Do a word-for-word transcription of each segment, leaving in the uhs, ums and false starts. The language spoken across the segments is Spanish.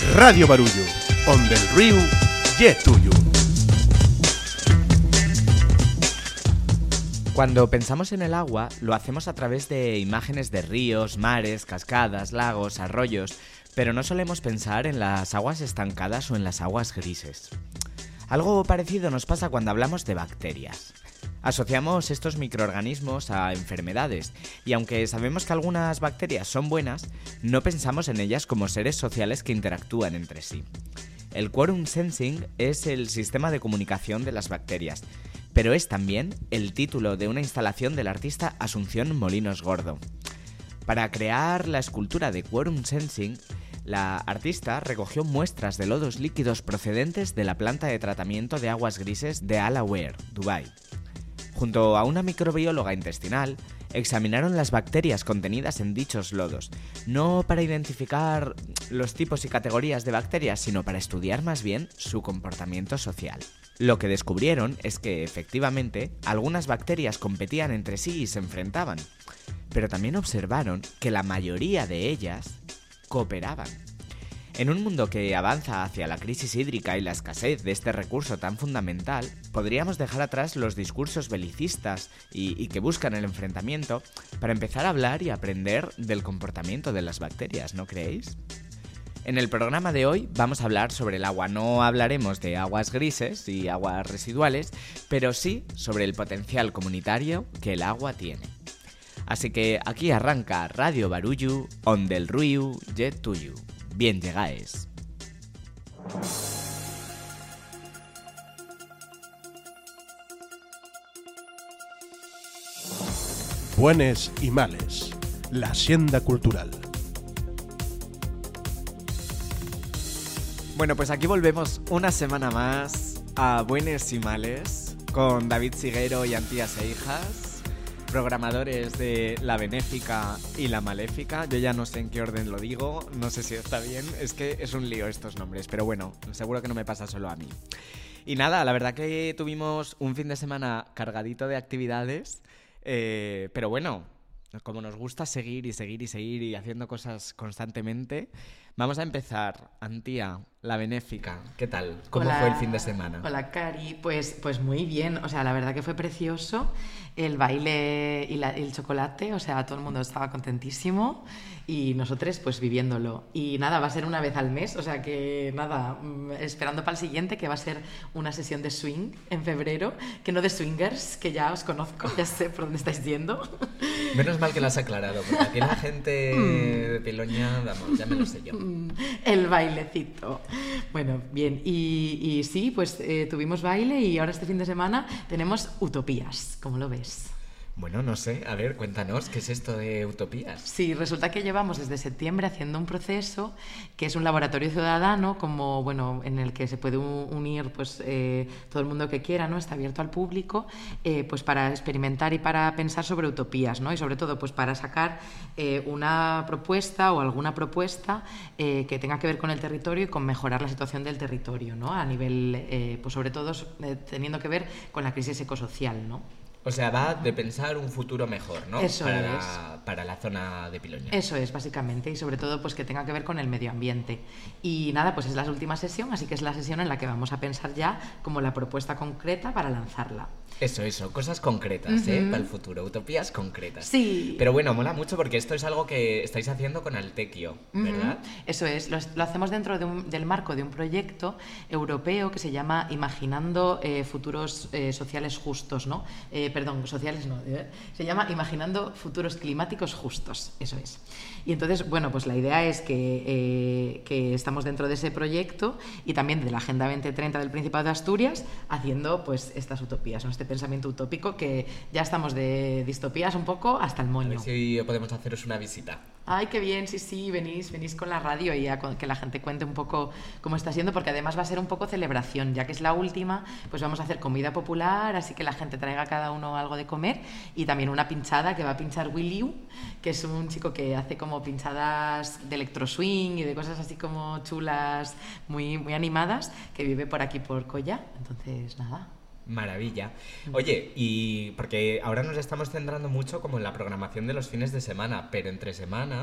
Radio Barullo, onde el río ye tuyo. Cuando pensamos en el agua, lo hacemos a través de imágenes de ríos, mares, cascadas, lagos, arroyos, pero no solemos pensar en las aguas estancadas o en las aguas grises. Algo parecido nos pasa cuando hablamos de bacterias. Asociamos estos microorganismos a enfermedades y aunque sabemos que algunas bacterias son buenas, no pensamos en ellas como seres sociales que interactúan entre sí. El Quorum Sensing es el sistema de comunicación de las bacterias, pero es también el título de una instalación del artista Asunción Molinos Gordo. Para crear la escultura de Quorum Sensing, la artista recogió muestras de lodos líquidos procedentes de la planta de tratamiento de aguas grises de Al Awaer, Dubái. Junto a una microbióloga intestinal, examinaron las bacterias contenidas en dichos lodos, no para identificar los tipos y categorías de bacterias, sino para estudiar más bien su comportamiento social. Lo que descubrieron es que, efectivamente, algunas bacterias competían entre sí y se enfrentaban, pero también observaron que la mayoría de ellas cooperaban. En un mundo que avanza hacia la crisis hídrica y la escasez de este recurso tan fundamental, podríamos dejar atrás los discursos belicistas y, y que buscan el enfrentamiento para empezar a hablar y aprender del comportamiento de las bacterias, ¿no creéis? En el programa de hoy vamos a hablar sobre el agua. No hablaremos de aguas grises y aguas residuales, pero sí sobre el potencial comunitario que el agua tiene. Así que aquí arranca Radio Barullo, onde el río ye tuyo. Bien llegáis. Buenos y males, la hacienda cultural. Bueno, pues aquí volvemos una semana más a Buenos y Males con David Siguero y Antía Seijas, programadores de La Benéfica y La Maléfica. Yo ya no sé en qué orden lo digo, no sé si está bien, es que es un lío estos nombres, pero bueno, seguro que no me pasa solo a mí. Y nada, la verdad que tuvimos un fin de semana cargadito de actividades, eh, pero bueno, como nos gusta seguir y seguir y seguir y haciendo cosas constantemente, vamos a empezar. Antía, La Benéfica, ¿qué tal? ¿Cómo Hola, fue el fin de semana? Hola, Cari. Pues, pues muy bien. O sea, la verdad que fue precioso. El baile y, la, y el chocolate, o sea, todo el mundo estaba contentísimo y nosotros pues viviéndolo. Y nada, va a ser una vez al mes, o sea que nada, esperando para el siguiente, que va a ser una sesión de swing en febrero, que no de swingers, que ya os conozco, ya sé por dónde estáis yendo. Menos mal que lo has aclarado, porque aquí la gente de Piloña, vamos, ya me lo sé yo. El bailecito. Bueno, bien, y, y sí, pues eh, tuvimos baile y ahora este fin de semana tenemos utopías, ¿cómo lo ves? Bueno, no sé, a ver, cuéntanos, ¿qué es esto de utopías? Sí, resulta que llevamos desde septiembre haciendo un proceso que es un laboratorio ciudadano, como, bueno, en el que se puede unir pues, eh, todo el mundo que quiera, ¿no? Está abierto al público, eh, pues para experimentar y para pensar sobre utopías, ¿no? Y sobre todo pues para sacar eh, una propuesta o alguna propuesta eh, que tenga que ver con el territorio y con mejorar la situación del territorio, ¿no? A nivel, eh, pues sobre todo eh, teniendo que ver con la crisis ecosocial, ¿no? O sea, va de pensar un futuro mejor, ¿no? Eso para, es. la, para la zona de Piloña. Eso es, básicamente, y sobre todo pues que tenga que ver con el medio ambiente. Y nada, pues es la última sesión, así que es la sesión en la que vamos a pensar ya como la propuesta concreta para lanzarla. Eso, eso, cosas concretas, uh-huh. ¿eh? Para el futuro, utopías concretas. Sí. Pero bueno, mola mucho porque esto es algo que estáis haciendo con Altequio, ¿verdad? Uh-huh. Eso es, lo, lo hacemos dentro de un, del marco de un proyecto europeo que se llama Imaginando eh, Futuros eh, Sociales Justos, ¿no? Eh, perdón, sociales no, ¿eh? Se llama Imaginando Futuros Climáticos Justos, eso es. Y entonces, bueno, pues la idea es que, eh, que estamos dentro de ese proyecto y también de la Agenda veinte treinta del Principado de Asturias haciendo pues estas utopías, ¿no? Este pensamiento utópico que ya estamos de distopías un poco hasta el moño. A ver si podemos haceros una visita. Ay, qué bien, sí, sí, venís, venís con la radio y a que la gente cuente un poco cómo está siendo, porque además va a ser un poco celebración, ya que es la última, pues vamos a hacer comida popular, así que la gente traiga a cada uno algo de comer y también una pinchada que va a pinchar Williu, que es un chico que hace como pinchadas de electroswing y de cosas así como chulas, muy, muy animadas, que vive por aquí por Colla, entonces nada. Maravilla. Oye, y porque ahora nos estamos centrando mucho como en la programación de los fines de semana, pero entre semana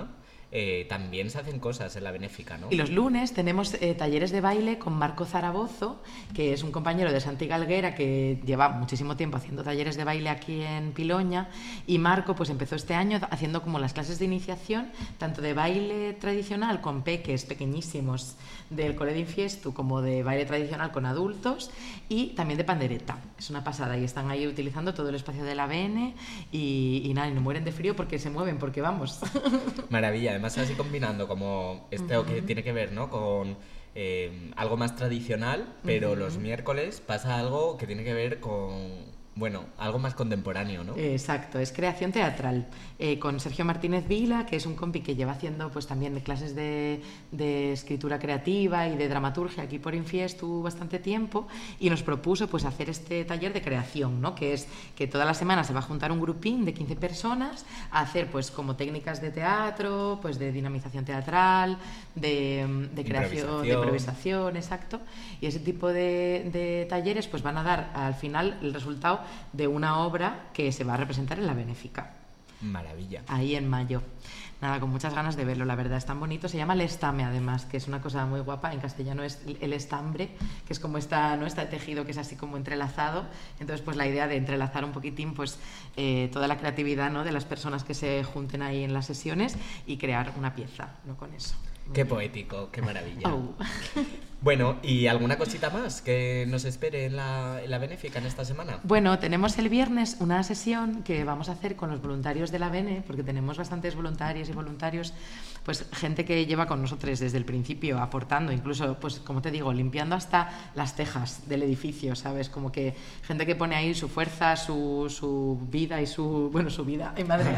eh, también se hacen cosas en la benéfica, ¿no? Y los lunes tenemos eh, talleres de baile con Marco Zaragozo, que es un compañero de Santi Galguera que lleva muchísimo tiempo haciendo talleres de baile aquí en Piloña, y Marco pues empezó este año haciendo como las clases de iniciación, tanto de baile tradicional con peques pequeñísimos del Cole de Infiestu como de baile tradicional con adultos, y también de pandereta. Es una pasada, y están ahí utilizando todo el espacio de la B N y, y nada, y no mueren de frío porque se mueven, porque vamos. Maravilla, además así combinando como esto uh-huh. que tiene que ver, ¿no? Con eh, algo más tradicional, pero uh-huh. los miércoles pasa algo que tiene que ver con... Bueno, algo más contemporáneo, ¿no? Exacto, es creación teatral, eh, con Sergio Martínez Vila, que es un compi que lleva haciendo pues también clases de, de escritura creativa y de dramaturgia aquí por Infiestu bastante tiempo, y nos propuso pues hacer este taller de creación, ¿no? Que es que toda la semana se va a juntar un grupín de quince personas a hacer pues como técnicas de teatro, pues de dinamización teatral, de, de creación, de improvisación, exacto, y ese tipo de, de talleres pues van a dar al final el resultado de una obra que se va a representar en la benéfica. Maravilla. Ahí en mayo. Nada, con muchas ganas de verlo, la verdad, es tan bonito. Se llama el estame, además, que es una cosa muy guapa. En castellano es el estambre, que es como esta, ¿no? Este tejido que es así como entrelazado. Entonces, pues la idea de entrelazar un poquitín pues eh, toda la creatividad, ¿no? De las personas que se junten ahí en las sesiones y crear una pieza, ¿no? Con eso. Qué poético, qué maravilla. Oh. Bueno, ¿y alguna cosita más que nos espere en la, en la benéfica en esta semana? Bueno, tenemos el viernes una sesión que vamos a hacer con los voluntarios de la Bene, porque tenemos bastantes voluntarias y voluntarios, pues gente que lleva con nosotros desde el principio aportando, incluso, pues como te digo, limpiando hasta las tejas del edificio, ¿sabes? Como que gente que pone ahí su fuerza, su, su vida y su... Bueno, su vida, ¡ay madre!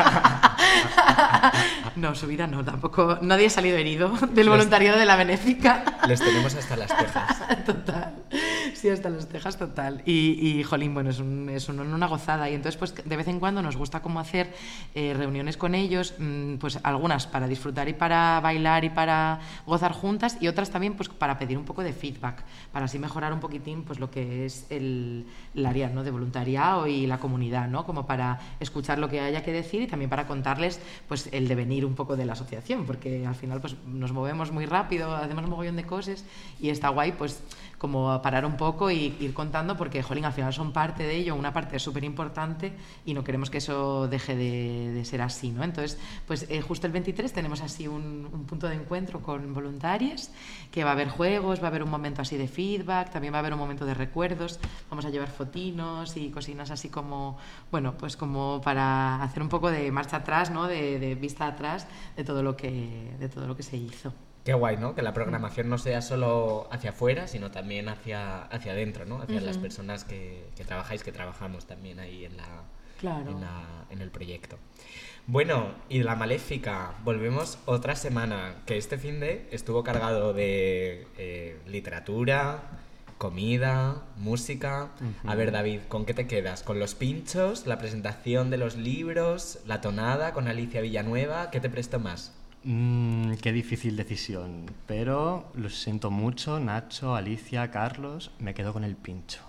No, su vida no, tampoco. Nadie ha salido herido del voluntariado de la benéfica. Les tenemos hasta las tejas. Total. Sí, hasta las tejas, total. Y, y jolín, bueno, es, un, es un, una gozada. Y entonces, pues de vez en cuando nos gusta como hacer eh, reuniones con ellos, mmm, pues algunas para disfrutar y para bailar y para gozar juntas, y otras también pues para pedir un poco de feedback, para así mejorar un poquitín pues lo que es el, el área, ¿no? De voluntariado y la comunidad, ¿no? Como para escuchar lo que haya que decir y también para contarles pues el devenir un poco de la asociación, porque al final pues nos movemos muy rápido, hacemos un mogollón de cosas y está guay pues como parar un poco y ir contando, porque jolín, al final son parte de ello, una parte súper importante, y no queremos que eso deje de, de ser así, ¿no? Entonces, pues eh, justo el veintitrés tenemos así un, un punto de encuentro con voluntarios, que va a haber juegos, va a haber un momento así de feedback, también va a haber un momento de recuerdos, vamos a llevar fotinos y cosinas así como, bueno, pues como para hacer un poco de marcha atrás, ¿no? De, de vista atrás de todo lo que, de todo lo que se hizo. Qué guay, ¿no? Que la programación no sea solo hacia afuera, sino también hacia, hacia adentro, ¿no? Hacia uh-huh. las personas que, que trabajáis, que trabajamos también ahí en, la, claro. en, la, en el proyecto. Bueno, y la Maléfica, volvemos otra semana, que este finde estuvo cargado de eh, literatura, comida, música. Uh-huh. A ver, David, ¿con qué te quedas? ¿Con los pinchos, la presentación de los libros, la tonada con Alicia Villanueva? ¿Qué te prestó más? Mm, qué difícil decisión, pero lo siento mucho, Nacho, Alicia, Carlos, me quedo con el pincho.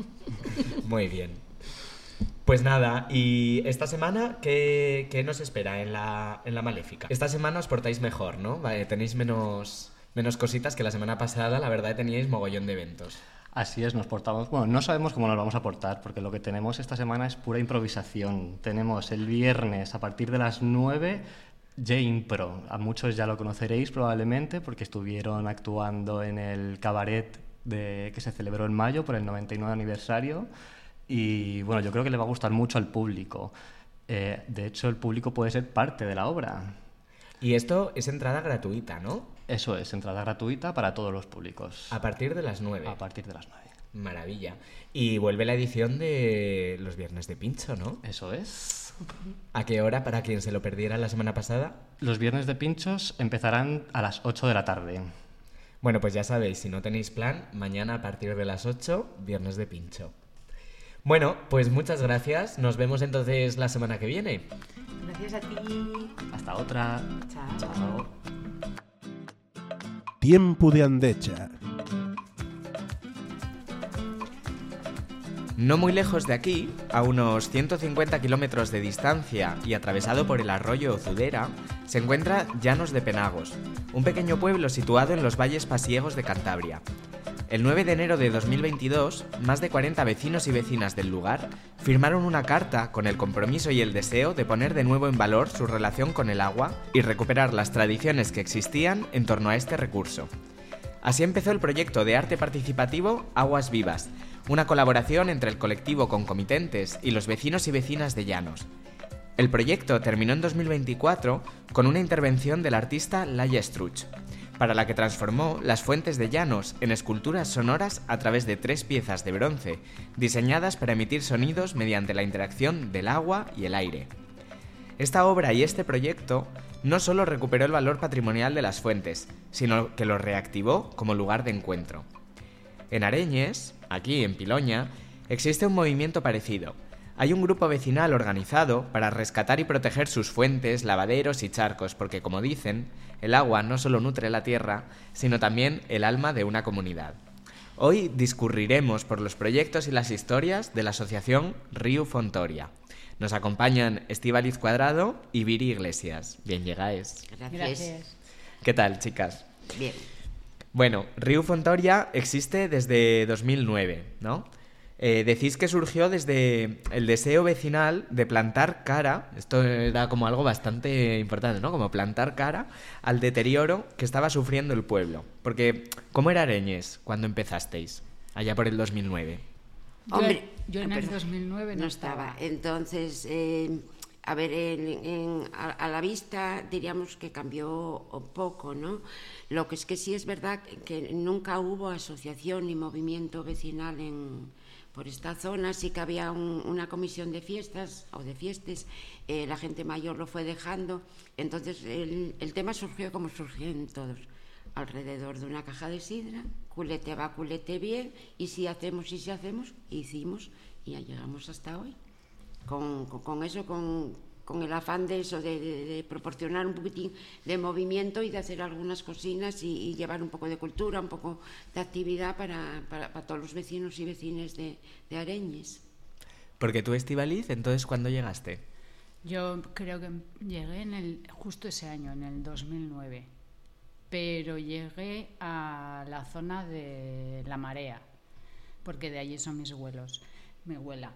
Muy bien. Pues nada, y esta semana, ¿qué, qué nos espera en la, en la Maléfica? Esta semana os portáis mejor, ¿no? Vale, tenéis menos, menos cositas que la semana pasada, la verdad teníais mogollón de eventos. Así es, nos portamos... Bueno, no sabemos cómo nos vamos a portar, porque lo que tenemos esta semana es pura improvisación. Tenemos el viernes a partir de las nueve... J-Impro, a muchos ya lo conoceréis probablemente porque estuvieron actuando en el cabaret de, que se celebró en mayo por el noventa y nueve aniversario, y bueno, yo creo que le va a gustar mucho al público. Eh, de hecho, el público puede ser parte de la obra. Y esto es entrada gratuita, ¿no? Eso es, entrada gratuita para todos los públicos. A partir de las nueve. A partir de las nueve. Maravilla. Y vuelve la edición de los Viernes de Pincho, ¿no? Eso es. ¿A qué hora, para quien se lo perdiera la semana pasada? Los Viernes de Pinchos empezarán a las ocho de la tarde. Bueno, pues ya sabéis, si no tenéis plan, mañana a partir de las ocho, Viernes de Pincho. Bueno, pues muchas gracias. Nos vemos entonces la semana que viene. Gracias a ti. Hasta otra. Chao. Chao. Tiempo de Andecha. No muy lejos de aquí, a unos ciento cincuenta kilómetros de distancia y atravesado por el arroyo Zudera, se encuentra Llanos de Penagos, un pequeño pueblo situado en los valles pasiegos de Cantabria. El nueve de enero de dos mil veintidós, más de cuarenta vecinos y vecinas del lugar firmaron una carta con el compromiso y el deseo de poner de nuevo en valor su relación con el agua y recuperar las tradiciones que existían en torno a este recurso. Así empezó el proyecto de arte participativo Aguas Vivas, una colaboración entre el colectivo Concomitentes y los vecinos y vecinas de Llanos. El proyecto terminó en dos mil veinticuatro con una intervención del artista Laia Struch, para la que transformó las fuentes de Llanos en esculturas sonoras a través de tres piezas de bronce, diseñadas para emitir sonidos mediante la interacción del agua y el aire. Esta obra y este proyecto no solo recuperó el valor patrimonial de las fuentes, sino que lo reactivó como lugar de encuentro. En Areñes, aquí en Piloña, existe un movimiento parecido. Hay un grupo vecinal organizado para rescatar y proteger sus fuentes, lavaderos y charcos, porque, como dicen, el agua no solo nutre la tierra, sino también el alma de una comunidad. Hoy discurriremos por los proyectos y las historias de la asociación Riu Fontoria. Nos acompañan Estíbaliz Cuadrado y Viri Iglesias. Bien llegáis. Gracias. Gracias. ¿Qué tal, chicas? Bien. Bueno, Riu Fontoria existe desde dos mil nueve, ¿no? Eh, decís que surgió desde el deseo vecinal de plantar cara, esto era como algo bastante importante, ¿no? Como plantar cara al deterioro que estaba sufriendo el pueblo. Porque, ¿cómo era Areñes cuando empezasteis, allá por el dos mil nueve? Yo, Hombre, yo en ah, el perdón, dos mil nueve no, no estaba. estaba. Entonces, eh, a ver, en, en, a, a la vista diríamos que cambió un poco, ¿no? Lo que es que sí es verdad que nunca hubo asociación ni movimiento vecinal en... Por esta zona sí que había un, una comisión de fiestas o de fiestas, eh, la gente mayor lo fue dejando, entonces el, el tema surgió como surgieron todos, alrededor de una caja de sidra, culete va, culete bien, y si hacemos y si hacemos, hicimos y ya llegamos hasta hoy. Con, con, con eso, con, con el afán de eso, de, de, de proporcionar un poquitín de movimiento y de hacer algunas cocinas y, y llevar un poco de cultura, un poco de actividad para, para, para todos los vecinos y vecinas de, de Areñes. Porque tú, Estíbaliz, entonces, ¿cuándo llegaste? Yo creo que llegué en el, justo ese año, en el dos mil nueve, pero llegué a la zona de La Marea, porque de allí son mis abuelos, mi abuela.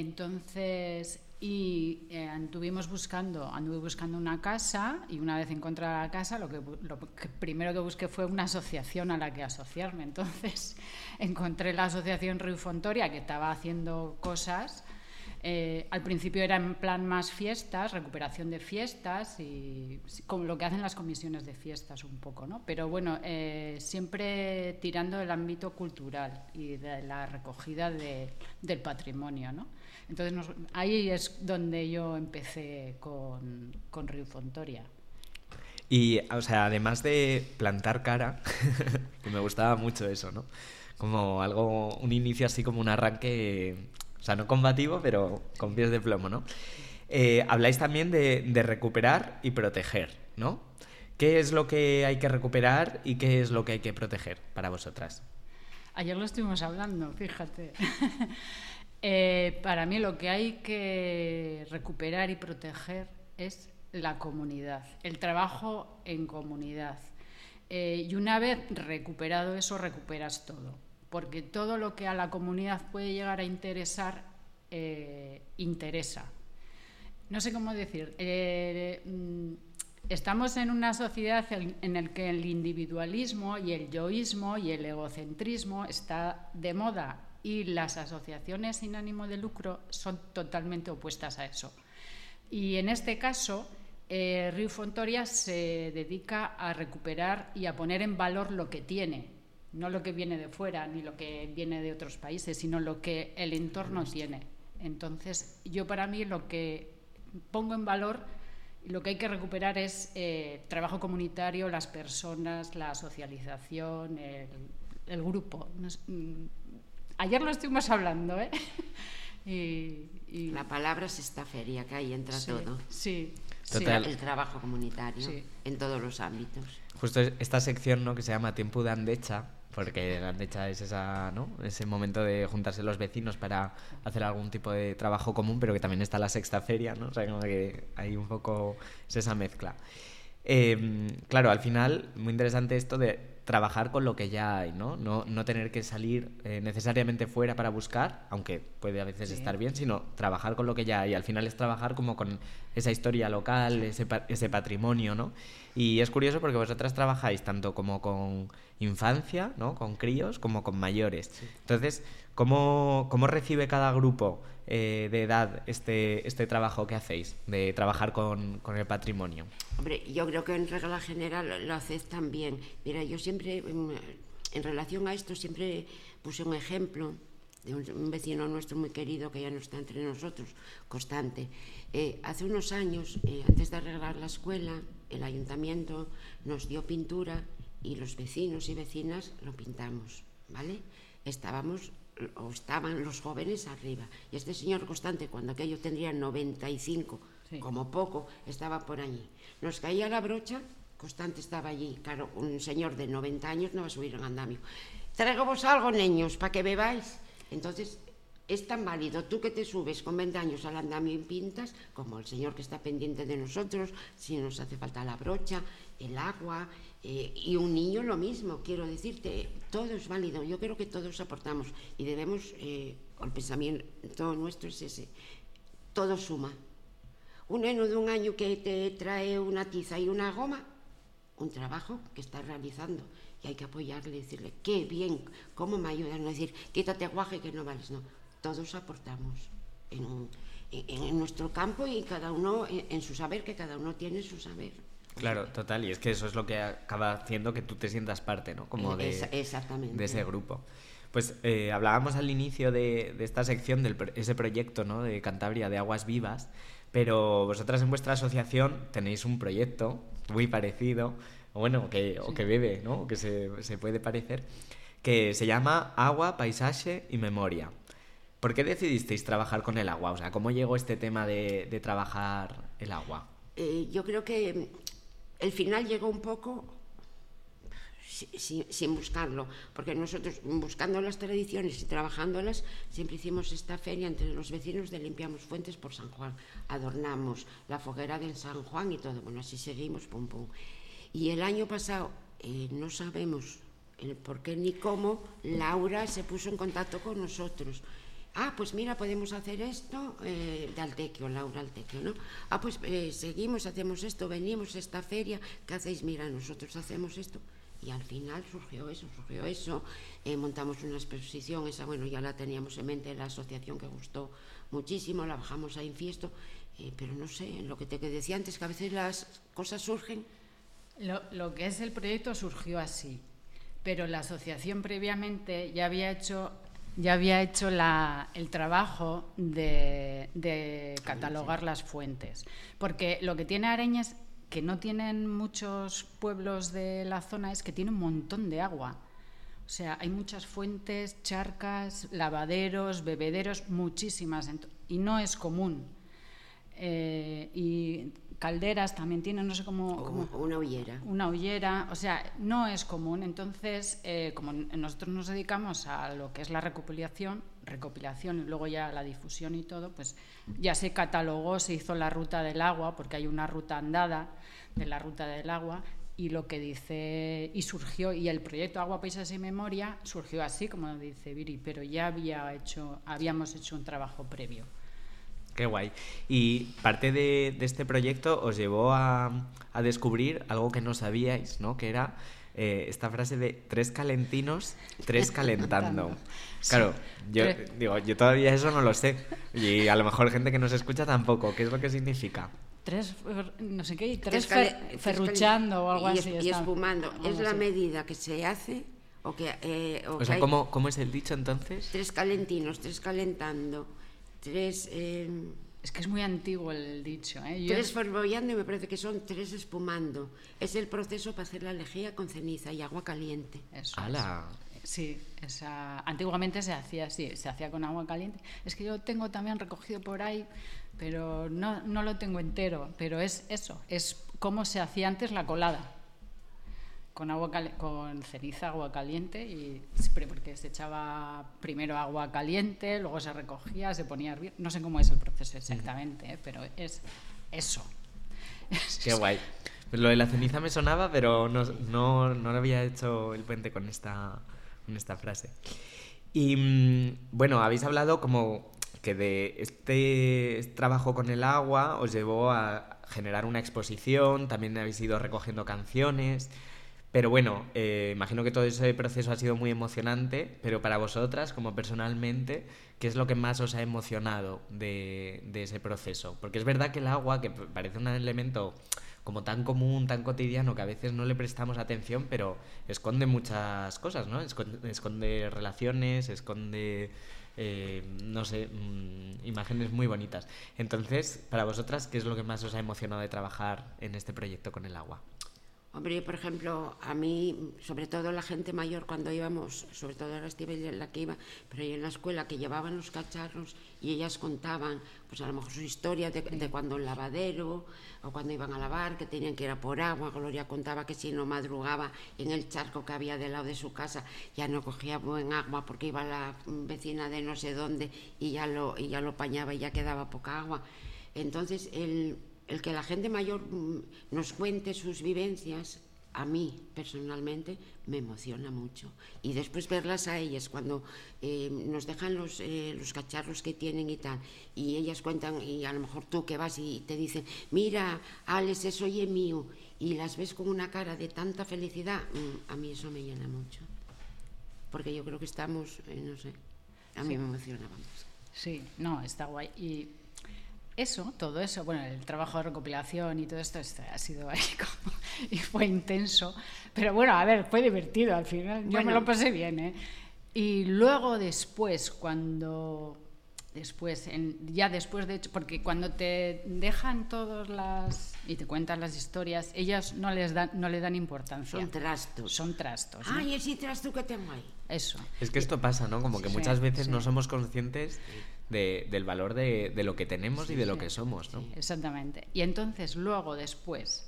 Entonces, y eh, anduvimos buscando, anduve buscando una casa, y una vez encontré la casa, lo que, lo que primero que busqué fue una asociación a la que asociarme. Entonces, encontré la asociación Riu Fontoria, que estaba haciendo cosas. Eh, al principio era en plan más fiestas, recuperación de fiestas, y como lo que hacen las comisiones de fiestas un poco, ¿no? Pero bueno, eh, siempre tirando del ámbito cultural y de la recogida de, del patrimonio, ¿no? Entonces nos, ahí es donde yo empecé con, con Riu Fontoria. Y, o sea, además de plantar cara, que me gustaba mucho eso, ¿no? Como algo, un inicio así como un arranque, o sea, no combativo, pero con pies de plomo, ¿no? Eh, habláis también de, de recuperar y proteger, ¿no? ¿Qué es lo que hay que recuperar y qué es lo que hay que proteger para vosotras? Ayer lo estuvimos hablando, fíjate. Eh, para mí lo que hay que recuperar y proteger es la comunidad, el trabajo en comunidad. Eh, y una vez recuperado eso, recuperas todo, porque todo lo que a la comunidad puede llegar a interesar, eh, interesa. No sé cómo decir. Eh, estamos en una sociedad en la que el individualismo y el yoísmo y el egocentrismo está de moda, y las asociaciones sin ánimo de lucro son totalmente opuestas a eso. Y en este caso, eh, Riu Fontoria se dedica a recuperar y a poner en valor lo que tiene, no lo que viene de fuera ni lo que viene de otros países, sino lo que el entorno tiene. Entonces, yo para mí lo que pongo en valor y lo que hay que recuperar es eh, trabajo comunitario, las personas, la socialización, el, el grupo. Nos, Ayer lo estuvimos hablando, ¿eh? y, y... La palabra es esta feria, que ahí entra sí, todo. Sí, Total. El trabajo comunitario, sí, en todos los ámbitos. Justo esta sección, ¿no?, que se llama Tiempo de Andecha, porque la andecha es esa, ¿no? Ese momento de juntarse los vecinos para hacer algún tipo de trabajo común, pero que también está la sexta feria, ¿no? O sea, como que hay un poco es esa mezcla. Eh, claro, al final, muy interesante esto de trabajar con lo que ya hay, ¿no? No, no tener que salir eh, necesariamente fuera para buscar, aunque puede a veces sí. estar bien, sino trabajar con lo que ya hay. Al final es trabajar como con esa historia local, ese, ese patrimonio, ¿no? Y es curioso porque vosotras trabajáis tanto como con infancia, ¿no? Con críos, como con mayores. Sí. Entonces, ¿cómo, cómo recibe cada grupo eh, de edad este, este trabajo que hacéis, de trabajar con, con el patrimonio? Hombre, yo creo que en regla general lo aceptan bien. Mira, yo siempre, en relación a esto, siempre puse un ejemplo de un, un vecino nuestro muy querido que ya no está entre nosotros, Constante. Eh, hace unos años, eh, antes de arreglar la escuela, el ayuntamiento nos dio pintura y los vecinos y vecinas lo pintamos, ¿vale? Estábamos, o estaban los jóvenes arriba. Y este señor Constante, cuando aquello tendría noventa y cinco, sí. como poco, estaba por allí. Nos caía la brocha, Constante estaba allí. Claro, un señor de noventa años no va a subir en andamio. Traigo vos algo, niños, para que bebáis. Entonces, es tan válido tú que te subes con veinte años al andamio y pintas, como el señor que está pendiente de nosotros, si nos hace falta la brocha, el agua, eh, y un niño lo mismo. Quiero decirte, todo es válido. Yo creo que todos aportamos y debemos, eh, el pensamiento nuestro es ese, todo suma. Un neno de un año que te trae una tiza y una goma, un trabajo que está realizando, y hay que apoyarle y decirle, qué bien, cómo me ayudan, no decir, quítate guaje que no vales, no. Todos aportamos en, un, en, en nuestro campo y cada uno en, en su saber, que cada uno tiene su saber. Claro, total, y es que eso es lo que acaba haciendo que tú te sientas parte, ¿no? Como de, es, exactamente. de ese grupo. Pues eh, hablábamos al inicio de, de esta sección de ese proyecto, ¿no? De Cantabria de Aguas Vivas, pero vosotras en vuestra asociación tenéis un proyecto muy parecido, o bueno, que, sí. o que bebe, ¿no? O que se, se puede parecer, que se llama Agua, Paisaje y Memoria. ¿Por qué decidisteis trabajar con el agua? O sea, ¿cómo llegó este tema de, de trabajar el agua? Eh, yo creo que el final llegó un poco sin, sin buscarlo, porque nosotros, buscando las tradiciones y trabajándolas, siempre hicimos esta feria entre los vecinos de Limpiamos Fuentes por San Juan. Adornamos la foguera del San Juan y todo. Bueno, así seguimos, pum, pum. Y el año pasado, eh, no sabemos el por qué ni cómo, Laura se puso en contacto con nosotros. Ah, pues mira, podemos hacer esto, eh, de Altequio, Laura Altequio, ¿no? Ah, pues eh, seguimos, hacemos esto, venimos a esta feria, ¿qué hacéis? Mira, nosotros hacemos esto. Y al final surgió eso, surgió eso, eh, montamos una exposición, esa, bueno, ya la teníamos en mente, la asociación que gustó muchísimo, la bajamos a Infiesto, eh, pero no sé, lo que te decía antes, que a veces las cosas surgen. Lo, lo que es el proyecto surgió así, pero la asociación previamente ya había hecho... Ya había hecho la, el trabajo de, de catalogar las fuentes, porque lo que tiene Areñas, que no tienen muchos pueblos de la zona, es que tiene un montón de agua. O sea, hay muchas fuentes, charcas, lavaderos, bebederos, muchísimas, y no es común. Eh, y calderas también tienen, no sé cómo... cómo una hollera. Una hollera, o sea, no es común. Entonces, eh, como nosotros nos dedicamos a lo que es la recopilación, recopilación y luego ya la difusión y todo, pues ya se catalogó, se hizo la ruta del agua, porque hay una ruta andada de la ruta del agua, y lo que dice, y surgió, y el proyecto Agua, Paisaje y Memoria surgió así, como dice Viri, pero ya había hecho, habíamos hecho un trabajo previo. Qué guay. Y parte de, de este proyecto os llevó a, a descubrir algo que no sabíais, ¿no? Que era eh, esta frase de tres calentinos, tres calentando. Claro, yo digo, yo todavía eso no lo sé. Y a lo mejor gente que nos escucha tampoco. ¿Qué es lo que significa? Tres, no sé qué, tres, tres fer, ferruchando o algo y, así. Y espumando. Es la medida que se hace... O, que, eh, o, o sea, ¿cómo, ¿cómo es el dicho entonces? Tres calentinos, tres calentando... Tres... Eh, es que es muy antiguo el dicho, ¿eh? Yo... Tres fervollando y me parece que son tres espumando. Es el proceso para hacer la lejía con ceniza y agua caliente. Eso ¡Hala! Es. Sí, esa... antiguamente se hacía así, se hacía con agua caliente. Es que yo tengo también recogido por ahí, pero no, no lo tengo entero. Pero es eso, es cómo se hacía antes la colada. con agua cal- con ceniza, agua caliente, y porque se echaba primero agua caliente, luego se recogía, se ponía a hervir. No sé cómo es el proceso exactamente, ¿eh? Pero es eso. Qué guay. Pues lo de la ceniza me sonaba, pero no, no, no había hecho el puente con esta, con esta frase. Y mm, bueno, habéis hablado como que de este trabajo con el agua os llevó a generar una exposición, también habéis ido recogiendo canciones. Pero bueno, eh, imagino que todo ese proceso ha sido muy emocionante, pero para vosotras, como personalmente, ¿qué es lo que más os ha emocionado de, de ese proceso? Porque es verdad que el agua, que parece un elemento como tan común, tan cotidiano, que a veces no le prestamos atención, pero esconde muchas cosas, ¿no? Esconde, esconde relaciones, esconde, eh, no sé, mmm, imágenes muy bonitas. Entonces, para vosotras, ¿qué es lo que más os ha emocionado de trabajar en este proyecto con el agua? Hombre, por ejemplo, a mí, sobre todo la gente mayor, cuando íbamos, sobre todo ahora estuve en la que iba, pero yo en la escuela, que llevaban los cacharros y ellas contaban, pues a lo mejor su historia de, de cuando el lavadero o cuando iban a lavar, que tenían que ir a por agua. Gloria contaba que si no madrugaba en el charco que había del lado de su casa, ya no cogía buen agua porque iba la vecina de no sé dónde y ya lo, y ya lo pañaba y ya quedaba poca agua. Entonces, el... el que la gente mayor nos cuente sus vivencias, a mí personalmente me emociona mucho. Y después verlas a ellas cuando eh, nos dejan los, eh, los cacharros que tienen y tal, y ellas cuentan, y a lo mejor tú que vas y te dicen, mira, Alex, eso es mío, y las ves con una cara de tanta felicidad, a mí eso me llena mucho. Porque yo creo que estamos, eh, no sé, a mí sí. Me emociona, vamos. Sí, no, está guay. Y eso, todo eso, bueno, el trabajo de recopilación y todo esto, esto ha sido ahí como, y fue intenso, pero bueno, a ver, fue divertido al final, yo bueno. me lo pasé bien, ¿eh? Y luego después, cuando, después, en, ya después de hecho, porque cuando te dejan todas las, y te cuentan las historias, ellas no les dan, no le dan importancia. Son trastos. Son trastos, ¿no? Ay, ese trasto que tengo ahí. Eso. Es que esto pasa, ¿no? Como que sí, muchas veces sí. no somos conscientes de, del valor de, de lo que tenemos sí, y de lo sí, que somos, ¿no? Sí, exactamente. Y entonces luego después,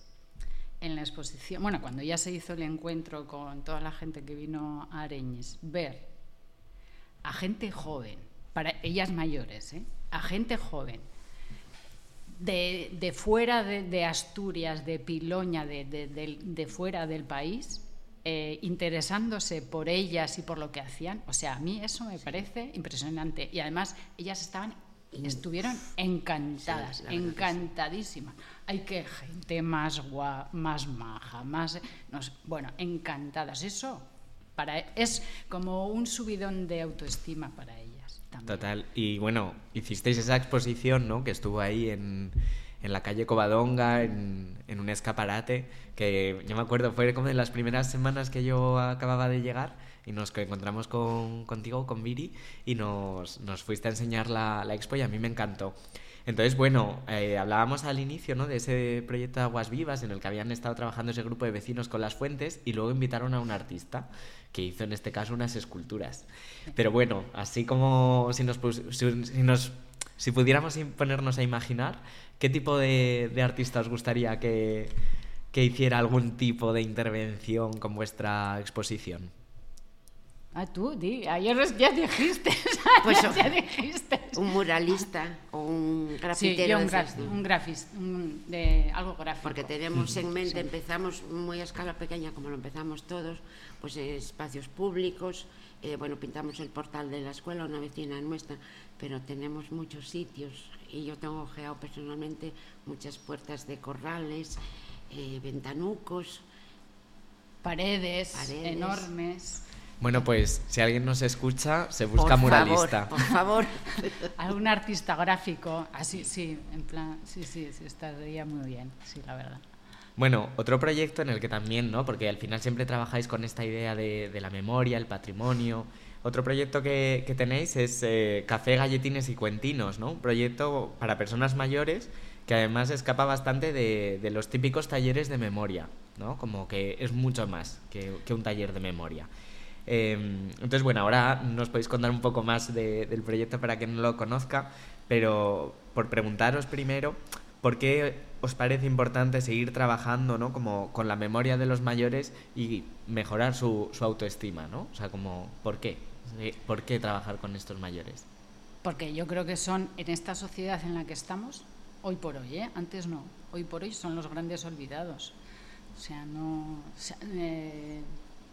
en la exposición, bueno, cuando ya se hizo el encuentro con toda la gente que vino a Areñes, ver a gente joven, para ellas mayores, ¿eh? A gente joven, de, de fuera de, de Asturias, de Piloña, de, de, de, de fuera del país, Eh, interesándose por ellas y por lo que hacían. O sea, a mí eso me parece impresionante. Y además ellas estaban, estuvieron encantadas, sí, encantadísimas. Sí. Hay que gente más guapa, más maja, más, no sé, bueno, encantadas. Eso para, es como un subidón de autoestima para ellas también. Total. Y bueno, hicisteis esa exposición, ¿no? Que estuvo ahí en en la calle Covadonga, en, en un escaparate, que yo me acuerdo, fue como de las primeras semanas que yo acababa de llegar y nos encontramos con, contigo, con Viri, y nos, nos fuiste a enseñar la, la expo y a mí me encantó. Entonces, bueno, eh, hablábamos al inicio, ¿no?, de ese proyecto de Aguas Vivas en el que habían estado trabajando ese grupo de vecinos con las fuentes y luego invitaron a un artista que hizo en este caso unas esculturas. Pero bueno, así como si nos, si, si nos si pudiéramos ponernos a imaginar, ¿qué tipo de, de artista os gustaría que, que hiciera algún tipo de intervención con vuestra exposición? Ah, tú, di, ayer ya dijiste, pues ya, ya dijiste. Un muralista o un grafitero. Sí, yo un, graf, un grafis, un, de algo gráfico. Porque tenemos en mente, sí. Empezamos muy a escala pequeña, como lo empezamos todos, pues eh, espacios públicos, eh, bueno, pintamos el portal de la escuela, una vecina nuestra, pero tenemos muchos sitios y yo tengo ojeado personalmente muchas puertas de corrales, eh, ventanucos, paredes, paredes enormes. Bueno, pues si alguien nos escucha, se busca por muralista. Favor, por favor. Algún artista gráfico, así, sí, en plan, sí, sí, sí, estaría muy bien, sí, la verdad. Bueno, otro proyecto en el que también, ¿no?, porque al final siempre trabajáis con esta idea de, de la memoria, el patrimonio. Otro proyecto que, que tenéis es eh, Café, Galletines y Cuentinos, ¿no? Un proyecto para personas mayores que además escapa bastante de, de los típicos talleres de memoria, ¿no? Como que es mucho más que, que un taller de memoria. Eh, entonces, bueno, ahora nos podéis contar un poco más de, del proyecto para quien no lo conozca, pero por preguntaros primero, ¿por qué os parece importante seguir trabajando, ¿no? Como con la memoria de los mayores y mejorar su, su autoestima, ¿no? O sea, como, ¿por qué? ¿Por qué trabajar con estos mayores? Porque yo creo que son, en esta sociedad en la que estamos, hoy por hoy, ¿eh? Antes no, hoy por hoy son los grandes olvidados. O sea, no... O sea, eh,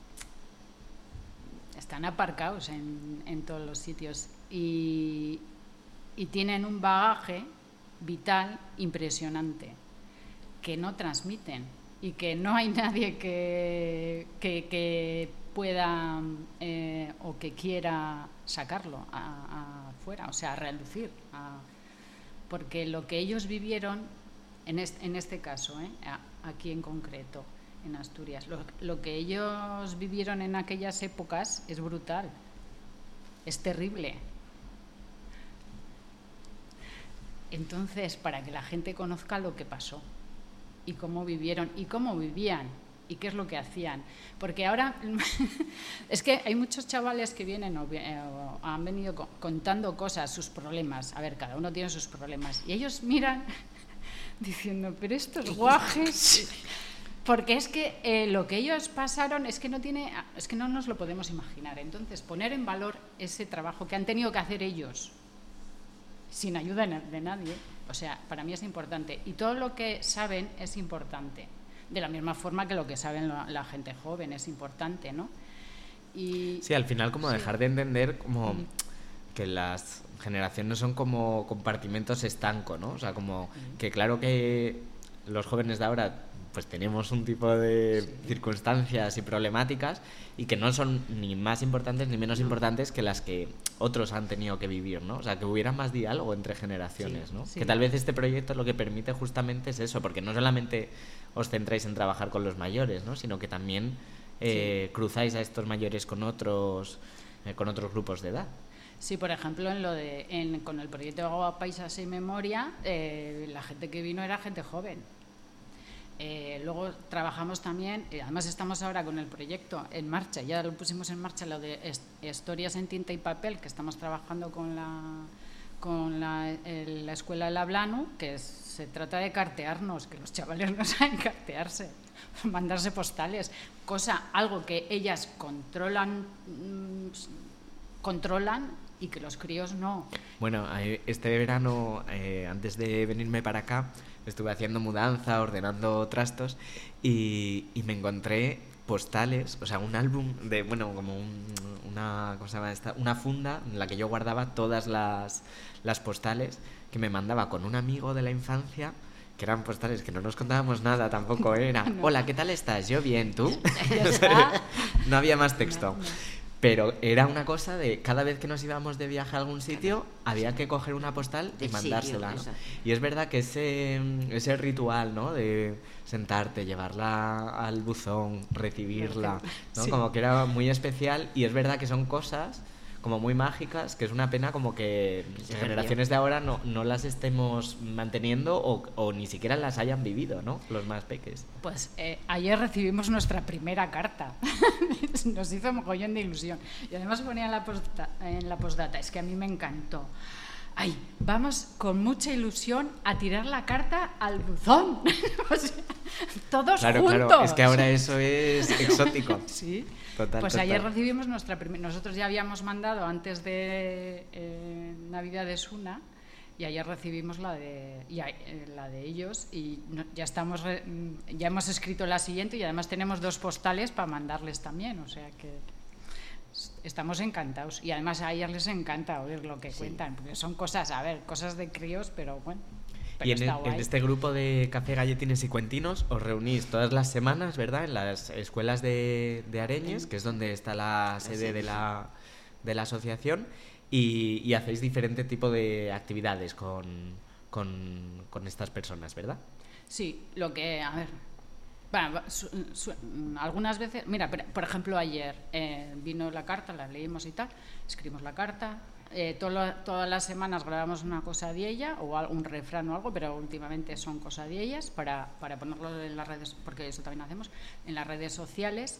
están aparcados en, en todos los sitios y, y tienen un bagaje vital impresionante que no transmiten y que no hay nadie que, que, que pueda eh, o que quiera sacarlo a, a fuera, o sea, a relucir, a, porque lo que ellos vivieron en este, en este caso, ¿eh? Aquí en concreto, en Asturias, lo, lo que ellos vivieron en aquellas épocas es brutal, es terrible. Entonces, para que la gente conozca lo que pasó y cómo vivieron y cómo vivían y qué es lo que hacían, porque ahora es que hay muchos chavales que vienen o, o han venido contando cosas, sus problemas, a ver, cada uno tiene sus problemas y ellos miran diciendo, pero estos guajes, porque es que eh, lo que ellos pasaron es que no tiene, es que no nos lo podemos imaginar. Entonces, poner en valor ese trabajo que han tenido que hacer ellos sin ayuda de nadie, o sea, para mí es importante, y todo lo que saben es importante, de la misma forma que lo que saben la, la gente joven es importante, ¿no? Y, sí, al final como sí. dejar de entender como mm. que las generaciones no son como compartimentos estancos, ¿no? O sea, como mm. que claro que los jóvenes de ahora pues tenemos un tipo de sí. circunstancias y problemáticas y que no son ni más importantes ni menos no. importantes que las que otros han tenido que vivir, ¿no? O sea, que hubiera más diálogo entre generaciones, sí, ¿no? Sí. Que tal vez este proyecto lo que permite justamente es eso, porque no solamente os centráis en trabajar con los mayores, ¿no? Sino que también eh, sí. cruzáis a estos mayores con otros, eh, con otros grupos de edad. Sí, por ejemplo, en lo de, en, con el proyecto Agua, Paisas y Memoria, eh, la gente que vino era gente joven. Eh, luego trabajamos también, eh, además estamos ahora con el proyecto en marcha, ya lo pusimos en marcha, lo de est- historias en tinta y papel, que estamos trabajando con la, con la, el, la escuela de la Blanu, que es, se trata de cartearnos, que los chavales no saben cartearse, mandarse postales, cosa, algo que ellas controlan, mmm, controlan y que los críos no. Bueno, este verano, eh, antes de venirme para acá, estuve haciendo mudanza, ordenando trastos y, y me encontré postales, o sea, un álbum de, bueno, como un, una, ¿cómo se llama esta? Una funda en la que yo guardaba todas las, las postales que me mandaba con un amigo de la infancia, que eran postales que no nos contábamos nada tampoco, ¿eh? Era, no. Hola, ¿qué tal estás? Yo bien, ¿tú? No había más texto. No, no. Pero era una cosa de cada vez que nos íbamos de viaje a algún sitio había que coger una postal y mandársela, ¿no? Y es verdad que ese, ese ritual, ¿no? De sentarte, llevarla al buzón, recibirla, ¿no? Sí. Como que era muy especial y es verdad que son cosas como muy mágicas, que es una pena como que sí, generaciones de ahora no, no las estemos manteniendo o, o ni siquiera las hayan vivido, ¿no? Los más peques. Pues eh, ayer recibimos nuestra primera carta. Nos hizo mogollón de ilusión. Y además ponía en la, posta, en la postdata, es que a mí me encantó. Ay, vamos con mucha ilusión a tirar la carta al buzón. O sea, todos claro, juntos. Claro, es que ahora eso es exótico. Sí. Total, pues total. Ayer recibimos nuestra primera... Nosotros ya habíamos mandado antes de eh, Navidades una y ayer recibimos la de ya, eh, la de ellos y no, ya estamos re, ya hemos escrito la siguiente y además tenemos dos postales para mandarles también, o sea que estamos encantados y además a ellas les encanta oír lo que sí. cuentan, porque son cosas, a ver, cosas de críos, pero bueno. Pero y en, el, en este grupo de Café Galletines y Cuentinos os reunís todas las semanas, ¿verdad? En las escuelas de, de Areñes, que es donde está la sede de la, de la asociación, y, y hacéis diferente tipo de actividades con, con, con estas personas, ¿verdad? Sí, lo que, a ver, bueno, su, su, algunas veces, mira, por ejemplo ayer eh, vino la carta, la leímos y tal, escribimos la carta. Eh, todo, todas las semanas grabamos una cosa de ella o un refrán o algo, pero últimamente son cosas de ellas para, para ponerlo en las redes, porque eso también hacemos, en las redes sociales.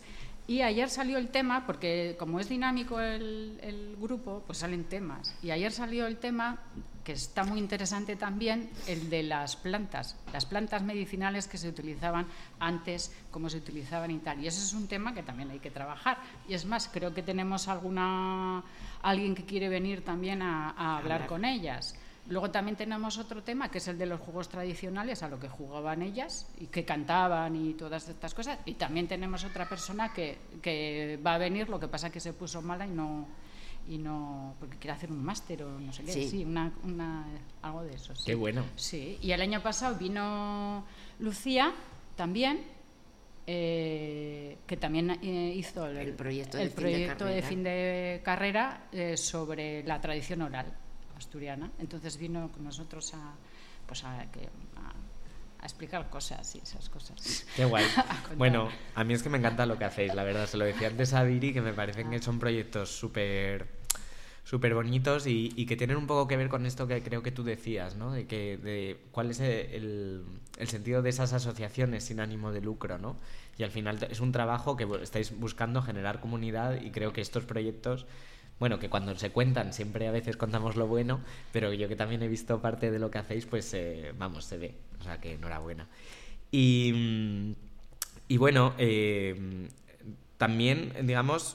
Y ayer salió el tema, porque como es dinámico el, el grupo, pues salen temas. Y ayer salió el tema, que está muy interesante también, el de las plantas, las plantas medicinales que se utilizaban antes, cómo se utilizaban y tal. Y ese es un tema que también hay que trabajar. Y es más, creo que tenemos alguna alguien que quiere venir también a, a hablar con ellas. Luego también tenemos otro tema, que es el de los juegos tradicionales, a lo que jugaban ellas y que cantaban y todas estas cosas. Y también tenemos otra persona que, que va a venir, lo que pasa que se puso mala y no, y no porque quiere hacer un máster o no sé qué, sí, sí una, una, algo de eso. Sí. Qué bueno. Sí, y el año pasado vino Lucía también, eh, que también eh, hizo el, el proyecto de, el fin, proyecto de de fin de carrera eh, sobre la tradición oral asturiana. Entonces vino con nosotros a, pues a, que, a, a explicar cosas y esas cosas. Qué guay. Bueno, a mí es que me encanta lo que hacéis, la verdad. Se lo decía antes a Viri, que me parecen que son proyectos súper súper bonitos y, y que tienen un poco que ver con esto que creo que tú decías, ¿no? De que de cuál es el, el sentido de esas asociaciones sin ánimo de lucro, ¿no? Y al final es un trabajo que estáis buscando generar comunidad, y creo que estos proyectos, bueno, que cuando se cuentan siempre a veces contamos lo bueno, pero yo que también he visto parte de lo que hacéis, pues eh, vamos, se ve, o sea que enhorabuena. Y, y bueno, eh, también, digamos,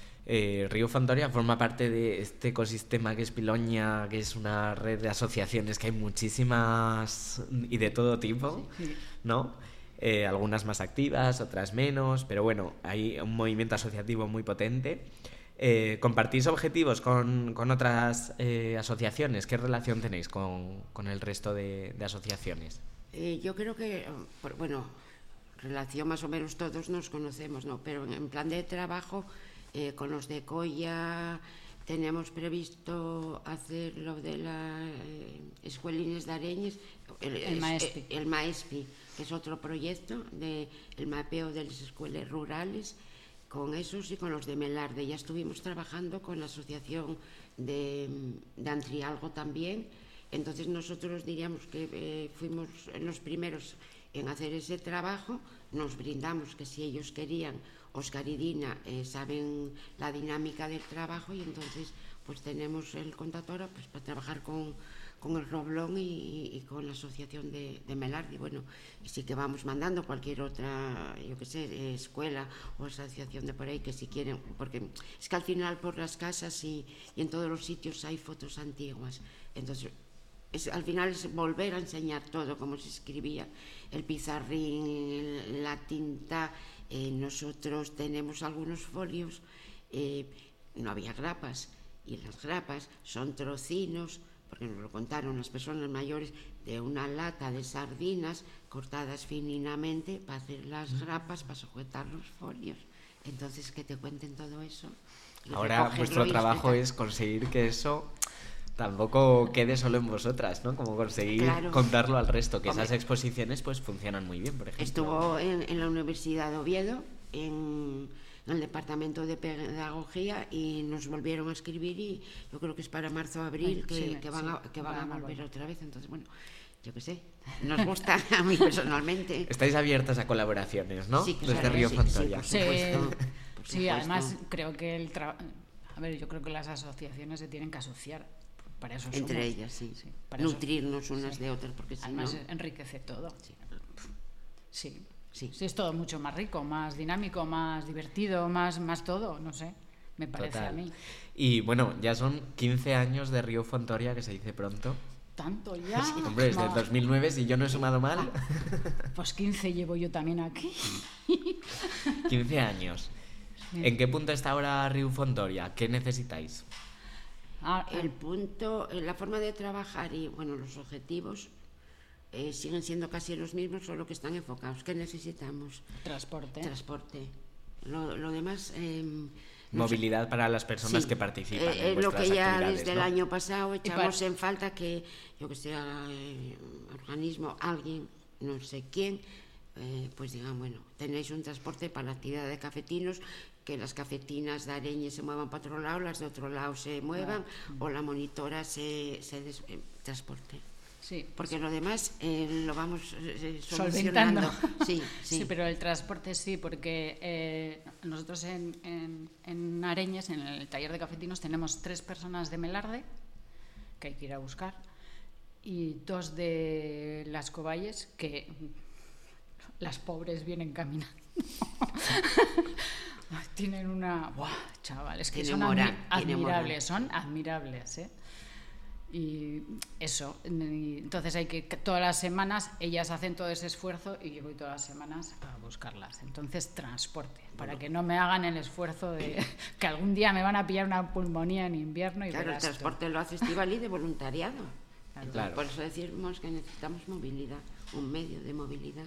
eh, Río Fontoria forma parte de este ecosistema que es Piloña, que es una red de asociaciones que hay muchísimas y de todo tipo, Sí. ¿no? Eh, algunas más activas, otras menos, pero bueno, hay un movimiento asociativo muy potente. Eh, ¿Compartís objetivos con, con otras eh, asociaciones? ¿Qué relación tenéis con, con el resto de, de asociaciones? Eh, yo creo que, por, bueno, relación más o menos todos nos conocemos, ¿no? Pero en, en plan de trabajo, eh, con los de Colla tenemos previsto hacer lo de las eh, escuelines de Areñes, el, El Maespi. El, el Maespi, que es otro proyecto de el mapeo de las escuelas rurales. Con esos y con los de Melarde. Ya estuvimos trabajando con la asociación de, de Antrialgo también. Entonces nosotros diríamos que eh, fuimos los primeros en hacer ese trabajo. Nos brindamos que si ellos querían, Óscar y Dina eh, saben la dinámica del trabajo, y entonces pues tenemos el contacto ahora pues, para trabajar con, con el Roblón y, y con la asociación de, de Melarde. Bueno, y sí que vamos mandando cualquier otra, yo qué sé, eh, escuela o asociación de por ahí que si quieren, porque es que al final por las casas y, y en todos los sitios hay fotos antiguas. Entonces, es, al final es volver a enseñar todo, cómo se escribía, el pizarrín, el, la tinta. Eh, nosotros tenemos algunos folios, eh, no había grapas, y las grapas son trocinos, porque nos lo contaron las personas mayores, de una lata de sardinas cortadas fininamente para hacer las grapas, para sujetar los folios. Entonces, que te cuenten todo eso. Ahora vuestro trabajo es conseguir que eso tampoco quede solo en vosotras, ¿no? Como conseguir claro. contarlo al resto, que Hombre, esas exposiciones pues funcionan muy bien, por ejemplo. Estuvo en, en la Universidad de Oviedo, en, en el departamento de pedagogía, y nos volvieron a escribir, y yo creo que es para marzo o abril que, sí, que van, sí, a, que van a volver bueno. otra vez. Entonces, bueno, yo qué sé, nos gusta a mí personalmente. Estáis abiertas a colaboraciones, ¿no? Sí, desde claro, Río sí, Fontoria. Sí, por supuesto, sí, por sí, además creo que el trabajo... A ver, yo creo que las asociaciones se tienen que asociar. Para eso entre somos. ellas, sí, sí. Para nutrirnos eso, unas sí. de otras, porque si además no... enriquece todo. Sí. Sí. Sí. Sí, es todo mucho más rico, más dinámico, más divertido, más, más todo, no sé, me parece Total. a mí. Y bueno, ya son quince años de Río Fontoria, que se dice pronto. ¿Tanto ya? Sí, hombre, desde no. dos mil nueve, si yo no he sumado mal. Pues quince llevo yo también aquí. quince años. Sí. ¿En qué punto está ahora Río Fontoria? ¿Qué necesitáis? Ah, el punto, la forma de trabajar y bueno, los objetivos eh, siguen siendo casi los mismos, solo que están enfocados. ¿Qué necesitamos? Transporte. Transporte. Lo, lo demás... Eh, movilidad para las personas sí, que participan eh, en lo que ya desde ¿no? el año pasado echamos para... en falta que, yo que sé, eh, organismo, alguien, no sé quién, eh, pues digan, bueno, tenéis un transporte para la actividad de cafetinos, que las cafetinas de Areñes se muevan para otro lado, las de otro lado se muevan, claro. o la monitora se, se des, eh, transporte. Sí. Porque lo demás eh, lo vamos eh, Solventando. solucionando. Sí, sí. Sí, pero el transporte sí, porque eh, nosotros en, en, en Areñes, en el taller de cafetinos, tenemos tres personas de Melarde, que hay que ir a buscar, y dos de Las Coballes, que las pobres vienen caminando. Tienen una... ¡Buah, chavales! Que Tiene son moral, admi- tiene admirables, son admirables, ¿eh? Y eso, y entonces hay que, todas las semanas ellas hacen todo ese esfuerzo y yo voy todas las semanas a buscarlas. Entonces, transporte, para que no me hagan el esfuerzo de que algún día me van a pillar una pulmonía en invierno y Claro, el verás tú. transporte lo hace Estíbaliz de voluntariado. Claro. Por eso decimos que necesitamos movilidad, un medio de movilidad.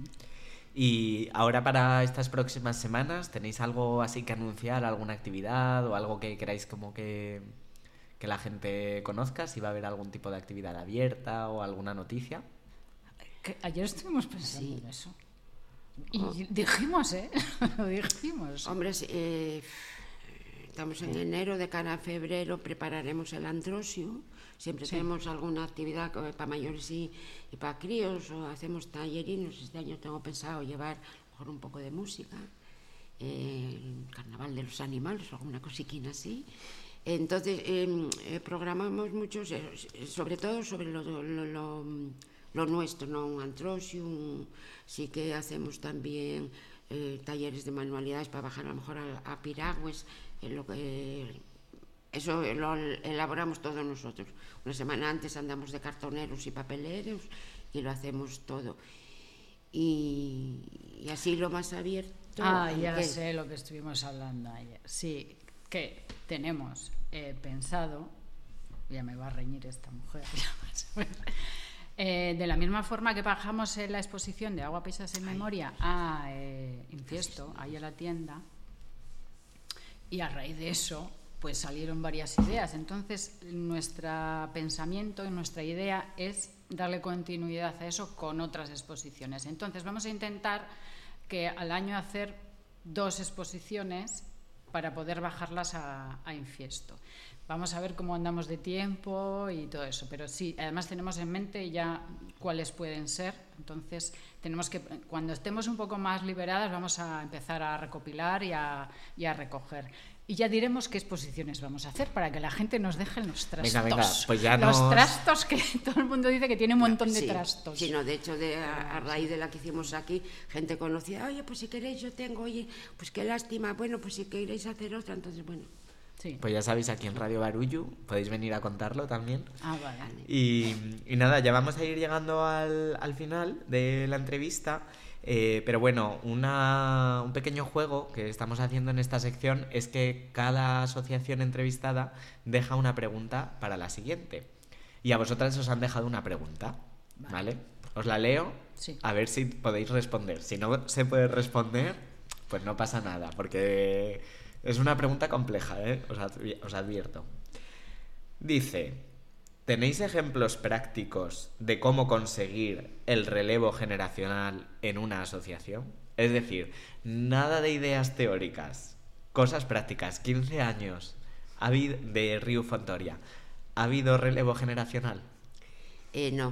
Y ahora para estas próximas semanas, ¿tenéis algo así que anunciar, alguna actividad o algo que queráis como que, que la gente conozca? Si va a haber algún tipo de actividad abierta o alguna noticia. Que ayer estuvimos pensando Sí. en eso. Y dijimos, ¿eh? Lo dijimos. Hombre, eh, estamos en enero, de cara a febrero prepararemos el Androsio. Siempre Sí. tenemos alguna actividad para mayores y, y para críos, o hacemos tallerinos. Este año tengo pensado llevar a lo mejor un poco de música, eh, el carnaval de los animales o alguna cosiquina así. Entonces, eh, eh, programamos muchos, eh, sobre todo sobre lo, lo, lo, lo nuestro, ¿no? Un Androsio, un, sí que hacemos también eh, talleres de manualidades para bajar a lo mejor a, a piragües, eh, lo que... Eso lo elaboramos todos nosotros. Una semana antes andamos de cartoneros y papeleros y lo hacemos todo. Y, y así lo más abierto. Ah, ya ¿qué? sé lo que estuvimos hablando ayer. Sí, que tenemos eh, pensado, ya me va a reñir esta mujer, ya vas a ver. Eh, de la misma forma que bajamos en la exposición de Agua, Pesas en Memoria a eh, Infiesto, ahí a la tienda, y a raíz de eso pues salieron varias ideas. Entonces, nuestro pensamiento y nuestra idea es darle continuidad a eso con otras exposiciones. Entonces, vamos a intentar que al año hacer dos exposiciones para poder bajarlas a, a Infiesto. Vamos a ver cómo andamos de tiempo y todo eso, pero sí, además tenemos en mente ya cuáles pueden ser. Entonces, tenemos que, cuando estemos un poco más liberadas, vamos a empezar a recopilar y a, y a recoger. Y ya diremos qué exposiciones vamos a hacer para que la gente nos deje los trastos. Venga, venga, pues ya los nos... trastos que todo el mundo dice que tiene un montón de Sí, trastos. Sí, no, de hecho, de, a, a raíz de la que hicimos aquí, gente conocida, oye, pues si queréis yo tengo, oye, pues qué lástima, bueno, pues si queréis hacer otra, entonces, bueno. Sí. Pues ya sabéis, aquí en Radio Barullo podéis venir a contarlo también. Ah, vale. Y, y nada, ya vamos a ir llegando al, al final de la entrevista. Eh, pero bueno, una, un pequeño juego que estamos haciendo en esta sección es que cada asociación entrevistada deja una pregunta para la siguiente. Y a vosotras os han dejado una pregunta, ¿vale? ¿Vale? Os la leo, Sí. a ver si podéis responder. Si no se puede responder, pues no pasa nada, porque es una pregunta compleja, ¿eh? Os, advi- os advierto. Dice: ¿tenéis ejemplos prácticos de cómo conseguir el relevo generacional en una asociación? Es decir, nada de ideas teóricas, cosas prácticas. quince años ha habido, de Riu Fontoria. ¿Ha habido relevo generacional? Eh, no.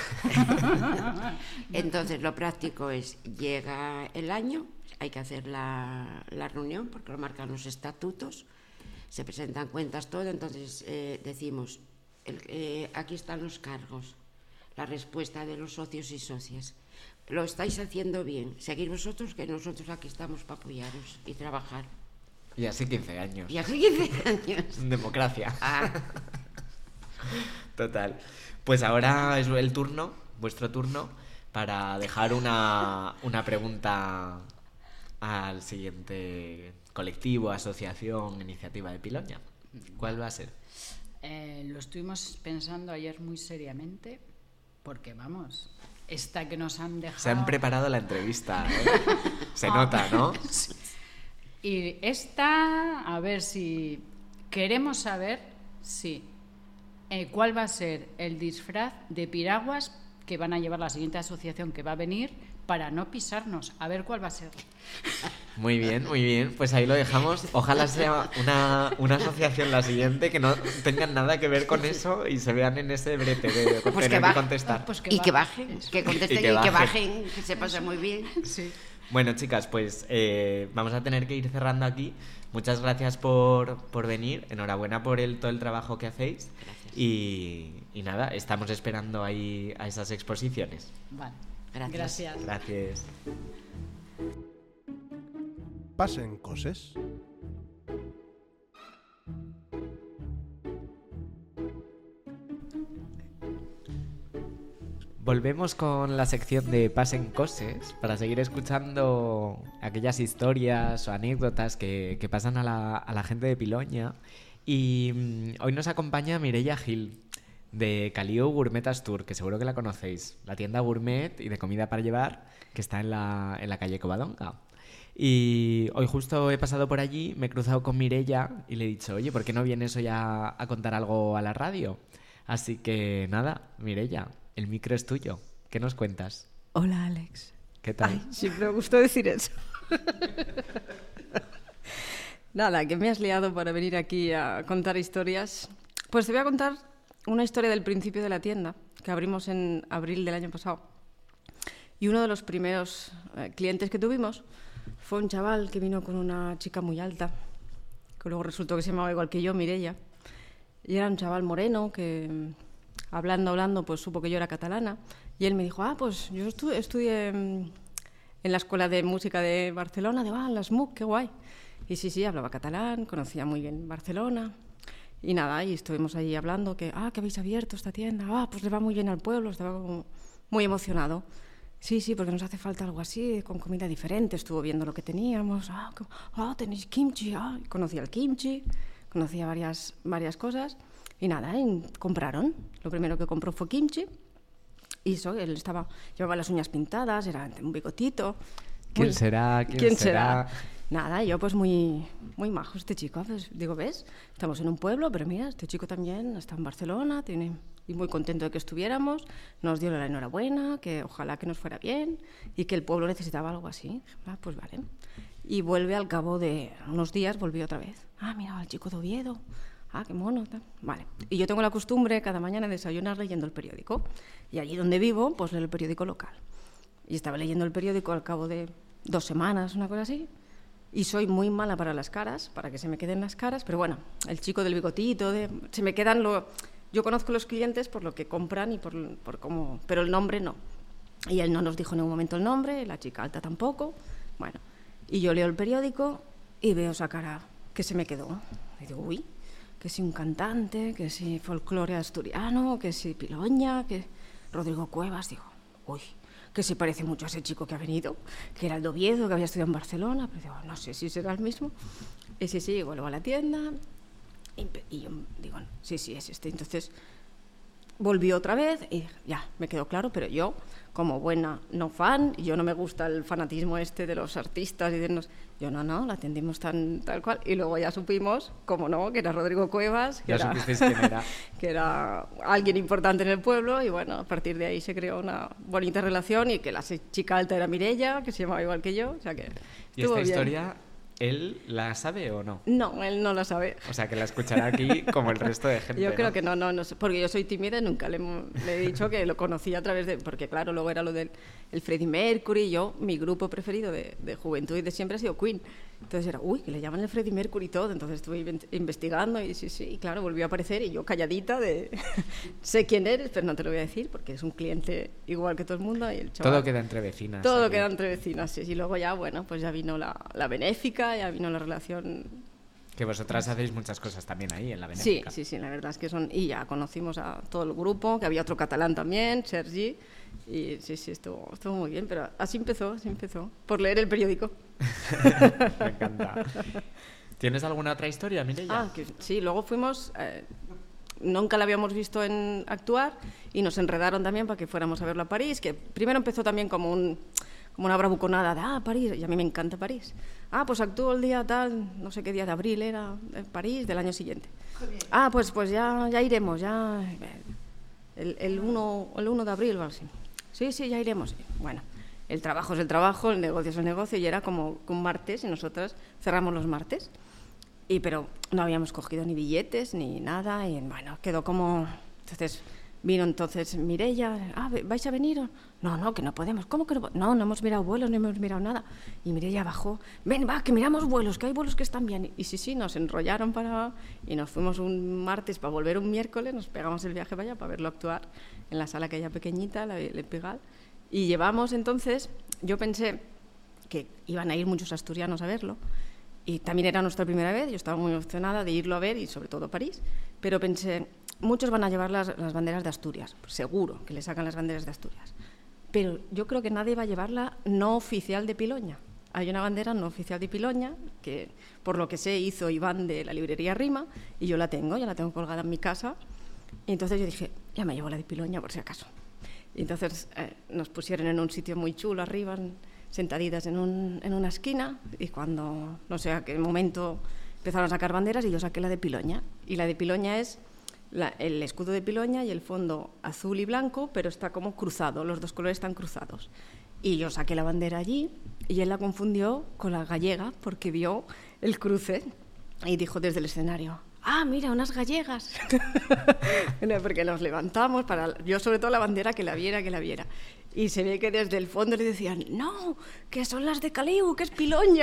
Entonces, lo práctico es, llega el año, hay que hacer la, la reunión, porque lo marcan los estatutos, se presentan cuentas, todo, entonces eh, decimos... El, eh, aquí están los cargos, la respuesta de los socios y socias. Lo estáis haciendo bien, seguid vosotros, que nosotros aquí estamos para apoyaros y trabajar. Y así quince años. Y así quince años. Democracia. Ah. Total. Pues ahora es el turno, vuestro turno, para dejar una, una pregunta al siguiente colectivo, asociación, iniciativa de Piloña. ¿Cuál va a ser? Eh, lo estuvimos pensando ayer muy seriamente, porque vamos, esta que nos han dejado... Se han preparado la entrevista, ¿eh? Se nota, ¿no? Sí. Y esta, a ver si queremos saber, sí, eh, cuál va a ser el disfraz de piraguas que van a llevar la siguiente asociación que va a venir para no pisarnos, a ver cuál va a ser. Muy bien, muy bien, pues ahí lo dejamos. Ojalá sea una, una asociación la siguiente que no tengan nada que ver con eso y se vean en ese brete de Pues tener que, que contestar. Pues y que bajen, que contesten y que, bajen. que bajen, que se pase muy bien. Sí. Bueno, chicas, pues eh, vamos a tener que ir cerrando aquí. Muchas gracias por, por venir. Enhorabuena por el, todo el trabajo que hacéis. Y, y nada, estamos esperando ahí a esas exposiciones. Vale. Gracias. Gracias. Gracias. Pasen coses. Volvemos con la sección de Pasen Coses para seguir escuchando aquellas historias o anécdotas que, que pasan a la, a la gente de Piloña. Y mm, hoy nos acompaña Mireia Gil, de Caliu Gourmet Astur, que seguro que la conocéis, la tienda gourmet y de comida para llevar que está en la, en la calle Covadonga. Y hoy justo he pasado por allí, me he cruzado con Mireia y le he dicho, oye, ¿por qué no vienes hoy a, a contar algo a la radio? Así que nada, Mireia, el micro es tuyo. ¿Qué nos cuentas? Hola, Alex. ¿Qué tal? Ay, siempre me gustó decir eso. Nada, que me has liado para venir aquí a contar historias. Pues te voy a contar una historia del principio de la tienda, que abrimos en abril del año pasado. Y uno de los primeros eh, clientes que tuvimos fue un chaval que vino con una chica muy alta, que luego resultó que se llamaba igual que yo, Mireia. Y era un chaval moreno que, hablando, hablando, pues supo que yo era catalana. Y él me dijo, ah, pues yo estu estudié en la Escuela de Música de Barcelona. Digo, ah, la S M U C, qué guay. Y sí, sí, hablaba catalán, conocía muy bien Barcelona. Y nada, y estuvimos allí hablando que, ah, que habéis abierto esta tienda, ah, pues le va muy bien al pueblo, estaba como muy emocionado. Sí, sí, porque nos hace falta algo así, con comida diferente, estuvo viendo lo que teníamos, ah, que, ah tenéis kimchi, ah, conocía el kimchi, conocía varias, varias cosas, y nada, y compraron. Lo primero que compró fue kimchi, y eso, él estaba, llevaba las uñas pintadas, era un bigotito. ¿Quién muy, será? ¿Quién, ¿quién será? será? Nada, yo pues muy, muy majo este chico, pues digo, ¿ves? Estamos en un pueblo, pero mira, este chico también está en Barcelona, tiene, y muy contento de que estuviéramos, nos dio la enhorabuena, que ojalá que nos fuera bien, y que el pueblo necesitaba algo así. Ah, pues vale. Y vuelve al cabo de unos días, volvió otra vez. Ah, mira, el chico de Oviedo, ah, qué mono. Vale. Y yo tengo la costumbre cada mañana de desayunar leyendo el periódico, y allí donde vivo, pues leo el periódico local. Y estaba leyendo el periódico al cabo de dos semanas, una cosa así. Y soy muy mala para las caras, para que se me queden las caras, pero bueno, el chico del bigotito, de, se me quedan lo... Yo conozco los clientes por lo que compran y por, por cómo... Pero el nombre no. Y él no nos dijo en ningún momento el nombre, la chica alta tampoco. Bueno, y yo leo el periódico y veo esa cara que se me quedó. Y digo, uy, que si un cantante, que si folclore asturiano, que si Piloña, que Rodrigo Cuevas. Digo, uy, que se parece mucho a ese chico que ha venido, que era el de Oviedo, que había estudiado en Barcelona, pero digo, no sé si será el mismo. Y sí, sí, vuelvo a la tienda y, y yo digo, sí, sí, es este. Entonces volví otra vez y ya, me quedó claro, pero yo, como buena no fan, yo no me gusta el fanatismo este de los artistas y de nos, yo no, no, la atendimos tan tal cual, y luego ya supimos, como no, que era Rodrigo Cuevas, que, Ya era, supisteis quién era. que era alguien importante en el pueblo, y bueno, a partir de ahí se creó una bonita relación, y que la chica alta era Mireia, que se llamaba igual que yo, o sea que ¿Y estuvo esta bien. historia, él la sabe o no? No, él no la sabe. O sea, que la escuchará aquí como el resto de gente, Yo creo ¿no? que no, no, no sé, porque yo soy tímida y nunca le, le he dicho que lo conocí a través de... Porque claro, luego era lo del el Freddie Mercury, yo, mi grupo preferido de, de juventud y de siempre ha sido Queen. Entonces era, uy, que le llaman el Freddie Mercury y todo, entonces estuve investigando y sí, sí, y claro, volvió a aparecer y yo calladita de... sé quién eres, pero no te lo voy a decir porque es un cliente igual que todo el mundo y el chaval... Todo queda entre vecinas. Todo aquí. queda entre vecinas, sí, y luego ya, bueno, pues ya vino la, la benéfica, ya vino la relación... Que vosotras hacéis muchas cosas también ahí en la Sí, benéfica. sí, sí, la verdad es que son... Y ya conocimos a todo el grupo, que había otro catalán también, Sergi, y sí, sí, estuvo, estuvo muy bien, pero así empezó, así empezó, por leer el periódico. Me encanta. ¿Tienes alguna otra historia, Mireia? Ah, que, sí, luego fuimos... Eh, nunca la habíamos visto en actuar y nos enredaron también para que fuéramos a verlo a París, que primero empezó también como un... como una bravuconada de, ah, París, y a mí me encanta París. Ah, pues actúo el día tal, no sé qué día de abril era, en París, del año siguiente. Ah, pues, pues ya, ya iremos, ya... el, el, uno, el uno de abril o así. Sí, sí, ya iremos. Bueno, el trabajo es el trabajo, el negocio es el negocio, y era como un martes y nosotras cerramos los martes. Y, pero no habíamos cogido ni billetes ni nada y bueno, quedó como... Entonces vino entonces Mireia, ah, ¿vais a venir? No, no, que no podemos. ¿Cómo que no? No, no hemos mirado vuelos, no hemos mirado nada. Y Mireia bajó, ven, va, que miramos vuelos, que hay vuelos que están bien. Y sí, sí, nos enrollaron para... Y nos fuimos un martes para volver un miércoles, nos pegamos el viaje para allá para verlo actuar en la sala aquella pequeñita, la Le Pigalle. Y llevamos entonces, yo pensé que iban a ir muchos asturianos a verlo, y también era nuestra primera vez, yo estaba muy emocionada de irlo a ver, y sobre todo París, pero pensé, muchos van a llevar las, las banderas de Asturias, seguro que le sacan las banderas de Asturias, pero yo creo que nadie va a llevar la no oficial de Piloña. Hay una bandera no oficial de Piloña, que por lo que sé hizo Iván de la librería Rima, y yo la tengo, ya la tengo colgada en mi casa, y entonces yo dije, ya me llevo la de Piloña por si acaso. Y entonces eh, nos pusieron en un sitio muy chulo arriba, sentaditas en, un, en una esquina, y cuando, no sé a qué momento, empezaron a sacar banderas y yo saqué la de Piloña. Y la de Piloña es la, el escudo de Piloña y el fondo azul y blanco, pero está como cruzado, los dos colores están cruzados. Y yo saqué la bandera allí y él la confundió con la gallega porque vio el cruce y dijo desde el escenario, ah, mira, unas gallegas. Porque nos levantamos, para yo sobre todo la bandera que la viera, que la viera. Y se ve que desde el fondo le decían, no, que son las de Caliu, que es Piloña.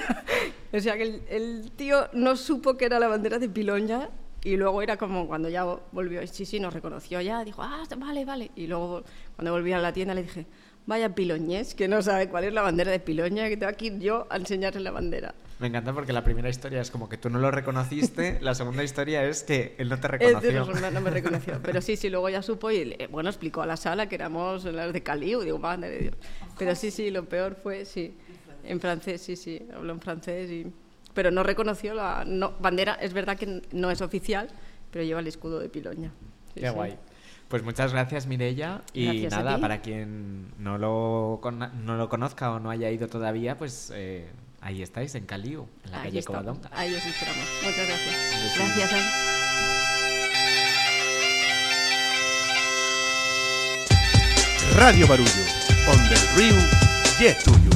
O sea que el, el tío no supo que era la bandera de Piloña y luego era como cuando ya volvió, sí, sí, nos reconoció ya, dijo, ah, vale, vale. Y luego cuando volví a la tienda le dije, vaya piloñés, que no sabe cuál es la bandera de Piloña, que tengo aquí yo a enseñarle la bandera. Me encanta porque la primera historia es como que tú no lo reconociste, la segunda historia es que él no te reconoció. No, no me reconoció, pero sí, sí, luego ya supo y, bueno, explicó a la sala que éramos las de Caliu, digo, madre de Dios. Pero sí, sí, lo peor fue, sí, en francés, sí, sí, habló en francés, y, pero no reconoció la no, bandera, es verdad que no es oficial, pero lleva el escudo de Piloña. Sí, Qué sí. Guay. Pues muchas gracias, Mireia. Y gracias nada, para quien no lo, no lo conozca o no haya ido todavía, pues eh, ahí estáis, en Caliu, en la ahí calle está. Covadonga. Ahí os esperamos. Muchas gracias. Gracias. Radio Barullo, on the Rio, yeah tuyo.